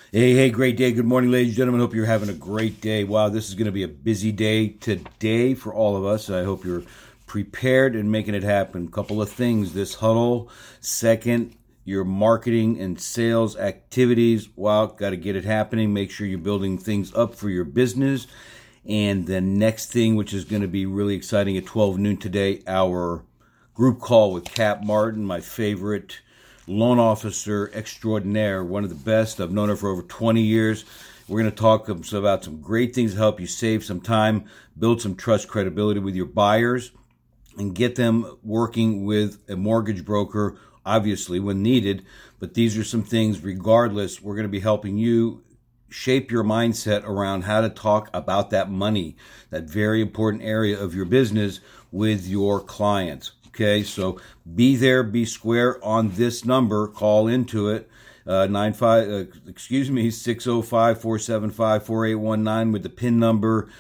Hey, great day. Good morning, ladies and gentlemen. Hope you're having a great day. Wow, this is going to be a busy day today for all of us. I hope you're prepared and making it happen. A couple of things this huddle. Second, your marketing and sales activities. Wow, got to get it happening. Make sure you're building things up for your business. And the next thing, which is going to be really exciting at 12 noon today, our group call with Cap Martin, my favorite loan officer extraordinaire, one of the best. I've known her for over 20 years. We're going to talk about some great things to help you save some time, build some trust, credibility with your buyers, and get them working with a mortgage broker, obviously, when needed. But these are some things, regardless, we're going to be helping you shape your mindset around how to talk about that money, that very important area of your business with your clients. Okay, so be there, be square on this number. Call into it, 605-475-4819 with the PIN number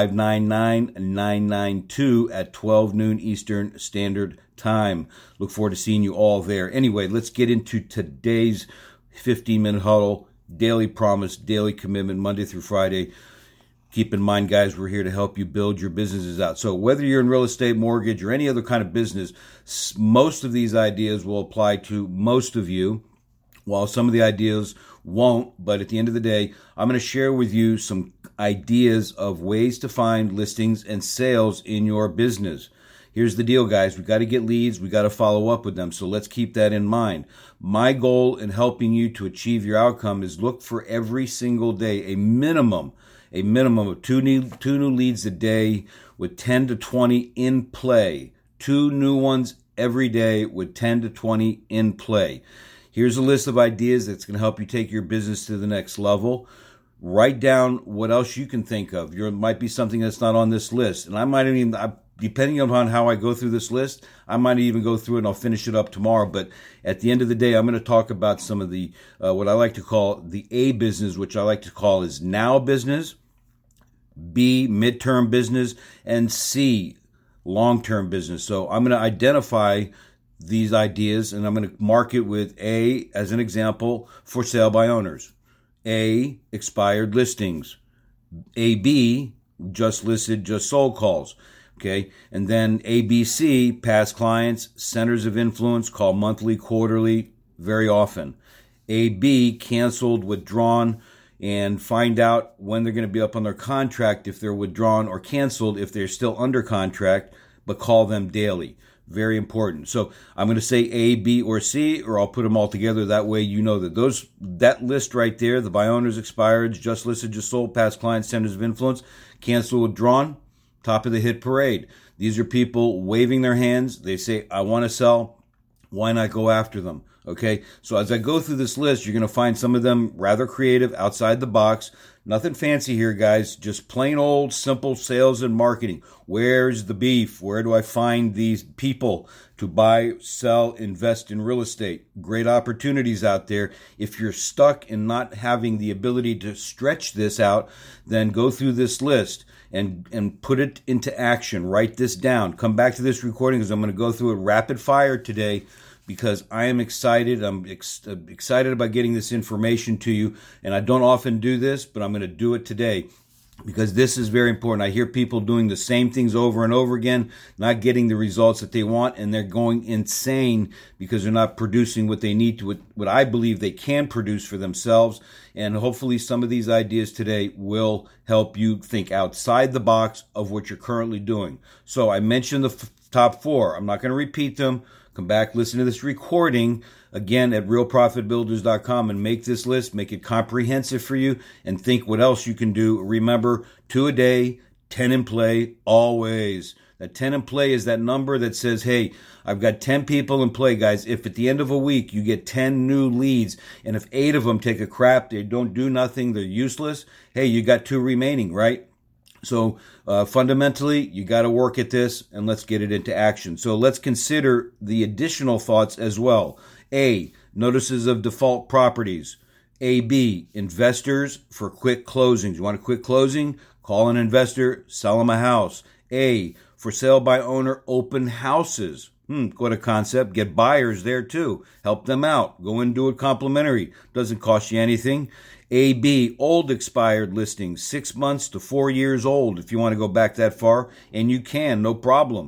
599992 at 12 noon Eastern Standard Time. Look forward to seeing you all there. Anyway, let's get into today's 15-minute huddle, daily promise, daily commitment, Monday through Friday. Keep in mind, guys, we're here to help you build your businesses out. So whether you're in real estate, mortgage, or any other kind of business, most of these ideas will apply to most of you, while some of the ideas won't. But at the end of the day, I'm going to share with you some ideas of ways to find listings and sales in your business. Here's the deal, guys. We got to get leads. We got to follow up with them. So let's keep that in mind. My goal in helping you to achieve your outcome is look for every single day a minimum of two new leads a day with 10 to 20 in play. 2 new ones every day with 10 to 20 in play. Here's a list of ideas that's going to help you take your business to the next level. Write down what else you can think of. There might be something that's not on this list. And I might even, depending upon how I go through this list, I might even go through it and I'll finish it up tomorrow. But at the end of the day, I'm going to talk about some of the, what I like to call the A business, which I like to call is now business, B, midterm business, and C, long-term business. So I'm going to identify these ideas and I'm going to mark it with A, as an example, for sale by owners. A, expired listings. AB, just listed, just sold calls. Okay. And then ABC, past clients, centers of influence, call monthly, quarterly, very often. AB, canceled, withdrawn, and find out when they're going to be up on their contract, if they're withdrawn or canceled, if they're still under contract, but call them daily. Very important. So I'm going to say A, B, or C, or I'll put them all together. That way you know that that list right there, the by owners, expireds, just listed, just sold, past clients, centers of influence, canceled, withdrawn, top of the hit parade. These are people waving their hands. They say, I want to sell. Why not go after them? Okay, so as I go through this list, you're going to find some of them rather creative, outside the box. Nothing fancy here, guys. Just plain old, simple sales and marketing. Where's the beef? Where do I find these people to buy, sell, invest in real estate? Great opportunities out there. If you're stuck in not having the ability to stretch this out, then go through this list and put it into action. Write this down. Come back to this recording because I'm going to go through it rapid fire today, because I am excited. I'm excited about getting this information to you. And I don't often do this, but I'm going to do it today because this is very important. I hear people doing the same things over and over again, not getting the results that they want, and they're going insane because they're not producing what they need to, what I believe they can produce for themselves. And hopefully some of these ideas today will help you think outside the box of what you're currently doing. So I mentioned the top 4. I'm not going to repeat them. Come back, listen to this recording again at realprofitbuilders.com and make this list, make it comprehensive for you, and think what else you can do. Remember, 2 a day, 10 in play, always. That 10 in play is that number that says, hey, I've got 10 people in play, guys. If at the end of a week you get 10 new leads, and if 8 of them take a crap, they don't do nothing, they're useless, hey, you got 2 remaining, right? So fundamentally, you got to work at this, and let's get it into action. So let's consider the additional thoughts as well. A, notices of default properties. AB, investors for quick closings. You want a quick closing? Call an investor, sell them a house. A, for sale by owner open houses. What a concept. Get buyers there too. Help them out. Go and do it complimentary. Doesn't cost you anything. AB, old expired listings, 6 months to 4 years old if you want to go back that far, and you can, no problem.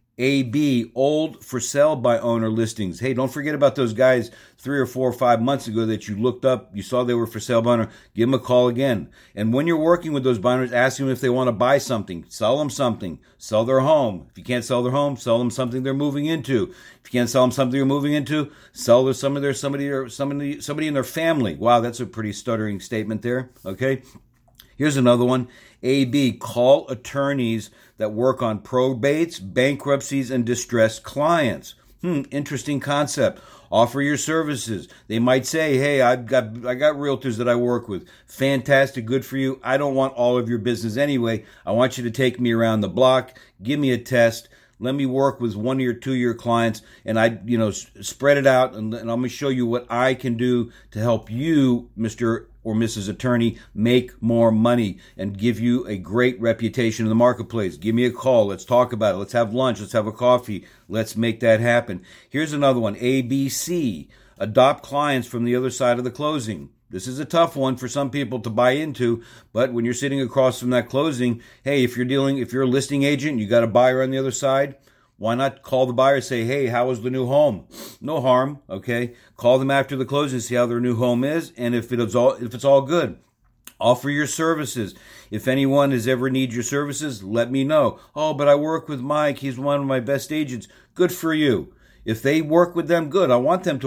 AB, old for sale by owner listings. Hey, don't forget about those guys 3 or 4 or 5 months ago that you looked up, you saw they were for sale by owner. Give them a call again. And when you're working with those buyers, ask them if they want to buy something. Sell them something. Sell their home. If you can't sell their home, sell them something they're moving into. If you can't sell them something you're moving into, sell them somebody in their family. Wow, that's a pretty stuttering statement there. Okay. Here's another one. AB, call attorneys that work on probates, bankruptcies, and distressed clients. Interesting concept. Offer your services. They might say, hey, I got realtors that I work with. Fantastic, good for you. I don't want all of your business anyway. I want you to take me around the block, give me a test. Let me work with 1 or 2 year clients, and I, spread it out, and I'm going to show you what I can do to help you, Mr. or Mrs. Attorney, make more money and give you a great reputation in the marketplace. Give me a call. Let's talk about it. Let's have lunch. Let's have a coffee. Let's make that happen. Here's another one. ABC, adopt clients from the other side of the closing. This is a tough one for some people to buy into, but when you're sitting across from that closing, hey, if you're a listing agent, you got a buyer on the other side, why not call the buyer and say, hey, how is the new home? No harm, okay? Call them after the closing, see how their new home is, and if it's all good. Offer your services. If anyone has ever need your services, let me know. Oh, but I work with Mike. He's one of my best agents. Good for you. If they work with them, good. I want them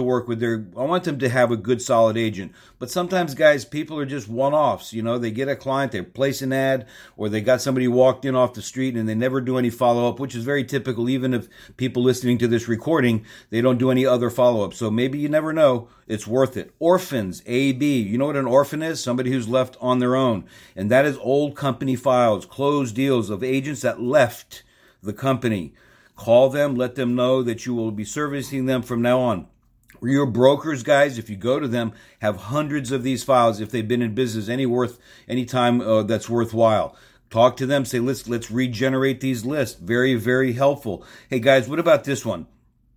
to have a good, solid agent. But sometimes, guys, people are just one-offs. They get a client, they place an ad, or they got somebody walked in off the street and they never do any follow-up, which is very typical. Even if people listening to this recording, they don't do any other follow-up. So maybe you never know. It's worth it. Orphans, AB. You know what an orphan is? Somebody who's left on their own. And that is old company files, closed deals of agents that left the company. Call them, let them know that you will be servicing them from now on. Your brokers, guys, if you go to them, have hundreds of these files if they've been in business any time that's worthwhile. Talk to them, say, let's regenerate these lists. Very, very helpful. Hey, guys, what about this one?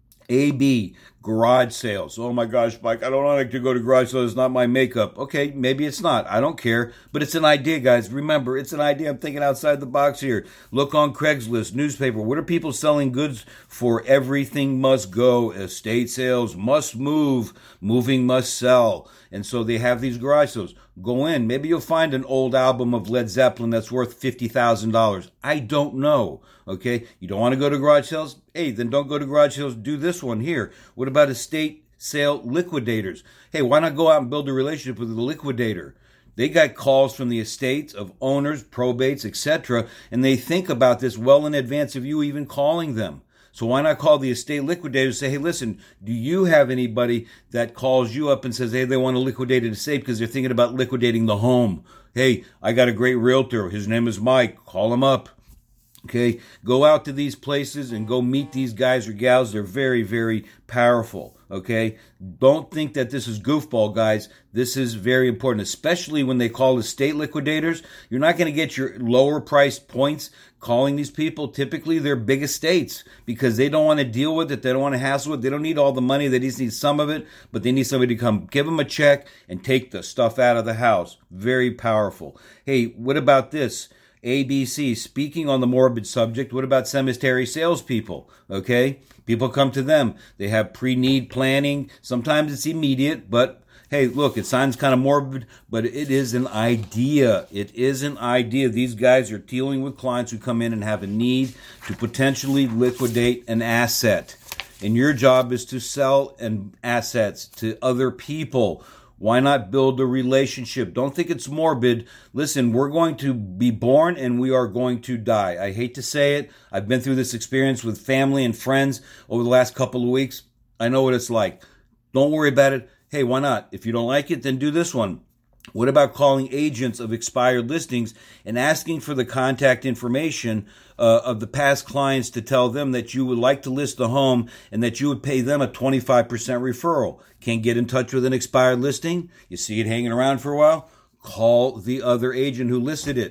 AB, garage sales. Oh my gosh, Mike, I don't like to go to garage sales. It's not my makeup. Okay, maybe it's not. I don't care. But it's an idea, guys. Remember, it's an idea. I'm thinking outside the box here. Look on Craigslist, newspaper. What are people selling goods for? Everything must go. Estate sales must move. Moving must sell. And so they have these garage sales. Go in. Maybe you'll find an old album of Led Zeppelin that's worth $50,000. I don't know. Okay? You don't want to go to garage sales? Hey, then don't go to garage sales. Do this one here. What about estate sale liquidators? Hey, why not go out and build a relationship with the liquidator? They got calls from the estates of owners, probates, etc., and they think about this well in advance of you even calling them. So why not call the estate liquidator and say, hey, listen, do you have anybody that calls you up and says, hey, they want to liquidate an estate because they're thinking about liquidating the home? Hey, I got a great realtor. His name is Mike. Call him up. Okay, go out to these places and go meet these guys or gals. They're very, very powerful. Okay, don't think that this is goofball, guys. This is very important, especially when they call estate liquidators. You're not going to get your lower priced points calling these people. Typically, they're big estates because they don't want to deal with it. They don't want to hassle it. They don't need all the money. They just need some of it, but they need somebody to come give them a check and take the stuff out of the house. Very powerful. Hey, what about this? ABC, speaking on the morbid subject, what about cemetery salespeople? Okay, people come to them. They have pre-need planning. Sometimes it's immediate, but hey, look, it sounds kind of morbid, but it is an idea. It is an idea. These guys are dealing with clients who come in and have a need to potentially liquidate an asset. And your job is to sell assets to other people. Why not build a relationship? Don't think it's morbid. Listen, we're going to be born and we are going to die. I hate to say it. I've been through this experience with family and friends over the last couple of weeks. I know what it's like. Don't worry about it. Hey, why not? If you don't like it, then do this one. What about calling agents of expired listings and asking for the contact information of the past clients to tell them that you would like to list the home and that you would pay them a 25% referral? Can't get in touch with an expired listing? You see it hanging around for a while? Call the other agent who listed it.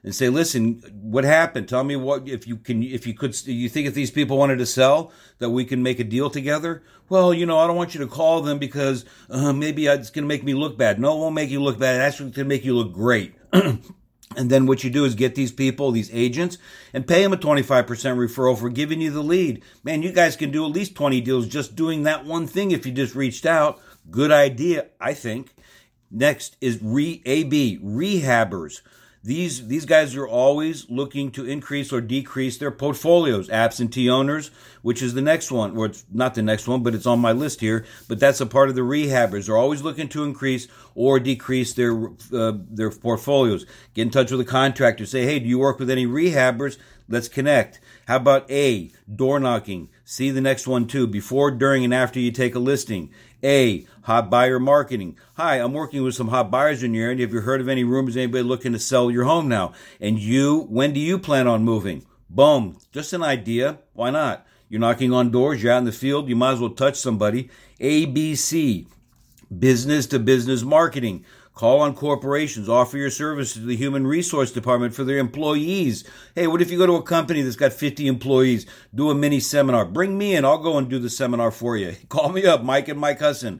and say, listen, what happened? Tell me what, you think if these people wanted to sell, that we can make a deal together? Well, I don't want you to call them because maybe it's going to make me look bad. No, it won't make you look bad. It's actually going to make you look great. And then what you do is get these people, these agents, and pay them a 25% referral for giving you the lead. Man, you guys can do at least 20 deals just doing that one thing if you just reached out. Good idea, I think. Next is rehabbers. These guys are always looking to increase or decrease their portfolios. Absentee owners, which is the next one, or it's not the next one, but it's on my list here. But that's a part of the rehabbers. They're always looking to increase or decrease their portfolios. Get in touch with a contractor. Say, hey, do you work with any rehabbers? Let's connect. How about A, door knocking? See the next one too, before, during, and after you take a listing. A, hot buyer marketing. Hi, I'm working with some hot buyers in your area. Have you heard of any rumors, anybody looking to sell your home now? And when do you plan on moving? Boom, just an idea. Why not? You're knocking on doors, you're out in the field, you might as well touch somebody. ABC, business to business marketing. Call on corporations, offer your services to the human resource department for their employees. Hey, what if you go to a company that's got 50 employees, do a mini seminar? Bring me in, I'll go and do the seminar for you. Call me up, Mike and Mike Husson,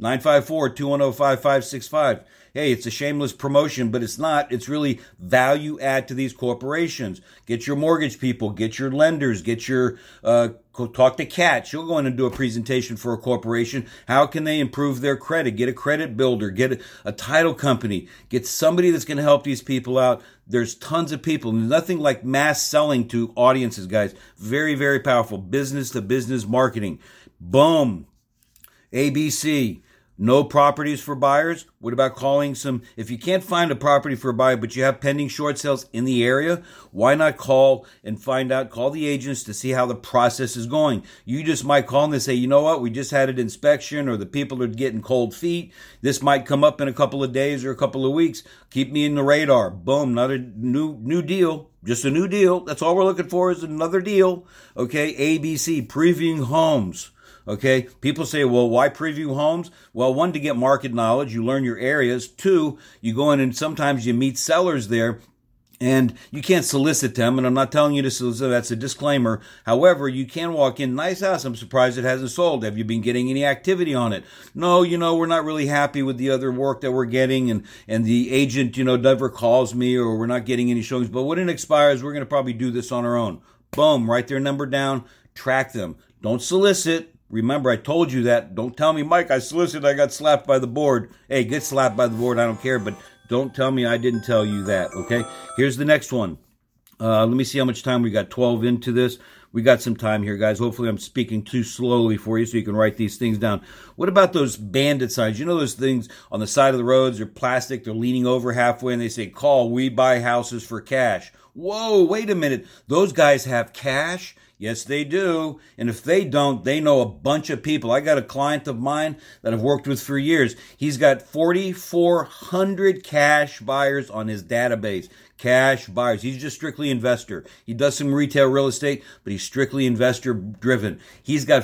954-210-5565. Hey, it's a shameless promotion, but it's not. It's really value add to these corporations. Get your mortgage people, get your lenders, get your, talk to Kat. She'll go in and do a presentation for a corporation. How can they improve their credit? Get a credit builder, get a title company, get somebody that's going to help these people out. There's tons of people. Nothing like mass selling to audiences, guys. Very, very powerful. Business to business marketing. Boom. ABC. No properties for buyers? What about calling if you can't find a property for a buyer, but you have pending short sales in the area, why not call the agents to see how the process is going? You just might call them and say, you know what, we just had an inspection, or the people are getting cold feet. This might come up in a couple of days or a couple of weeks. Keep me in the radar. Boom, not a new deal. Just a new deal. That's all we're looking for is another deal. Okay, ABC, previewing homes. Okay, people say, well, why preview homes? Well, one, to get market knowledge, you learn your areas. Two, you go in and sometimes you meet sellers there and you can't solicit them. And I'm not telling you to solicit, that's a disclaimer. However, you can walk in, nice house, I'm surprised it hasn't sold. Have you been getting any activity on it? No, we're not really happy with the other work that we're getting, and the agent, never calls me, or we're not getting any showings. But when it expires, we're going to probably do this on our own. Boom, write their number down, track them. Don't solicit. Remember, I told you that. Don't tell me, Mike, I solicited, I got slapped by the board. Hey, get slapped by the board, I don't care, but don't tell me I didn't tell you that, okay? Here's the next one. Let me see how much time we got. 12 into this. We got some time here, guys. Hopefully I'm speaking too slowly for you so you can write these things down. What about those bandit signs? Those things on the side of the roads, they're plastic, they're leaning over halfway, and they say, call, we buy houses for cash. Whoa, wait a minute. Those guys have cash? Yes, they do. And if they don't, they know a bunch of people. I got a client of mine that I've worked with for years. He's got 4,400 cash buyers on his database. Cash buyers. He's just strictly investor. He does some retail real estate, but he's strictly investor driven. He's got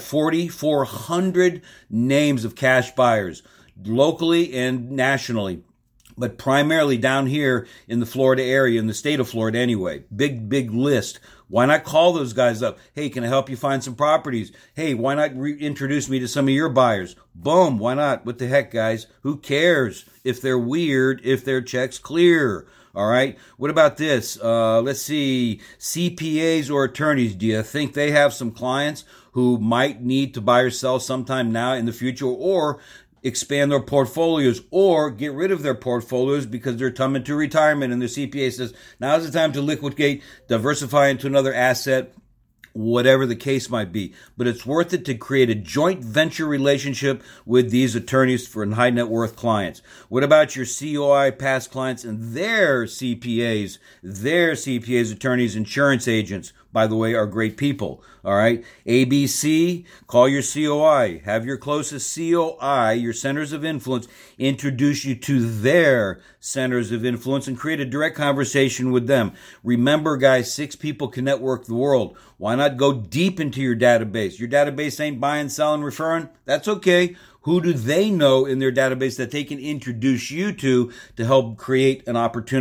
4,400 names of cash buyers, locally and nationally, but primarily down here in the Florida area, in the state of Florida anyway. Big list. Why not call those guys up? Hey, can I help you find some properties? Hey, why not introduce me to some of your buyers? Boom, why not? What the heck, guys? Who cares if they're weird, if their check's clear? All right. What about this? Let's see. CPAs or attorneys. Do you think they have some clients who might need to buy or sell sometime now in the future, or expand their portfolios, or get rid of their portfolios because they're coming to retirement and their CPA says, now's the time to liquidate, diversify into another asset, whatever the case might be. But it's worth it to create a joint venture relationship with these attorneys for high net worth clients. What about your COI past clients and their CPAs, attorneys, insurance agents? By the way, are great people. All right. ABC, call your COI. Have your closest COI, your centers of influence, introduce you to their centers of influence and create a direct conversation with them. Remember, guys, 6 people can network the world. Why not go deep into your database? Your database ain't buying, selling, referring. That's okay. Who do they know in their database that they can introduce you to help create an opportunity?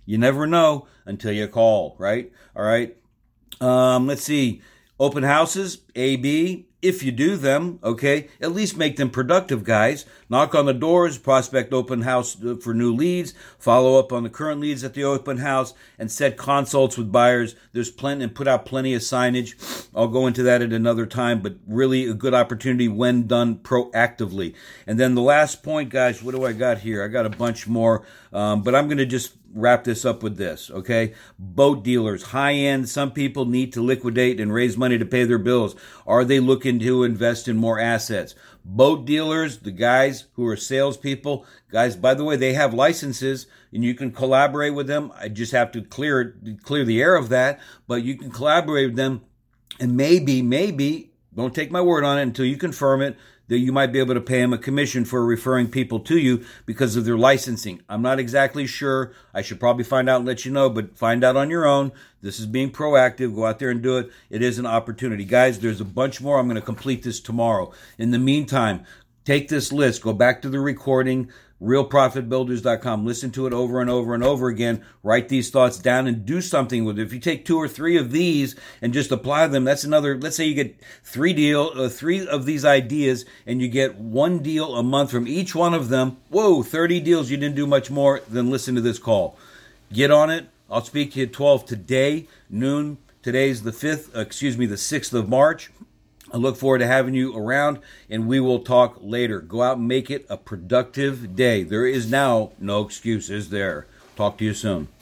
You never know until you call, right? All right. Let's see. Open houses, A, B. If you do them, okay, at least make them productive, guys. Knock on the doors, prospect open house for new leads, follow up on the current leads at the open house, and set consults with buyers. There's plenty, and put out plenty of signage. I'll go into that at another time, but really a good opportunity when done proactively. And then the last point, guys, what do I got here? I got a bunch more, but I'm going to just wrap this up with this, okay? Boat dealers, high end. Some people need to liquidate and raise money to pay their bills. Are they looking to invest in more assets? Boat dealers, the guys who are salespeople, guys, by the way, they have licenses and you can collaborate with them. I just have to clear the air of that, but you can collaborate with them, and maybe, don't take my word on it until you confirm it, that you might be able to pay them a commission for referring people to you because of their licensing. I'm not exactly sure. I should probably find out and let you know, but find out on your own. This is being proactive. Go out there and do it. It is an opportunity. Guys, there's a bunch more. I'm going to complete this tomorrow. In the meantime, take this list. Go back to the recording, realprofitbuilders.com. Listen to it over and over and over again. Write these thoughts down and do something with it. If you take 2 or 3 of these and just apply them, that's another, let's say you get 3 of these ideas and you get 1 deal a month from each one of them. Whoa, 30 deals. You didn't do much more than listen to this call. Get on it. I'll speak to you at 12 today, noon. Today's the 6th of March. I look forward to having you around, and we will talk later. Go out and make it a productive day. There is now no excuses there. Talk to you soon.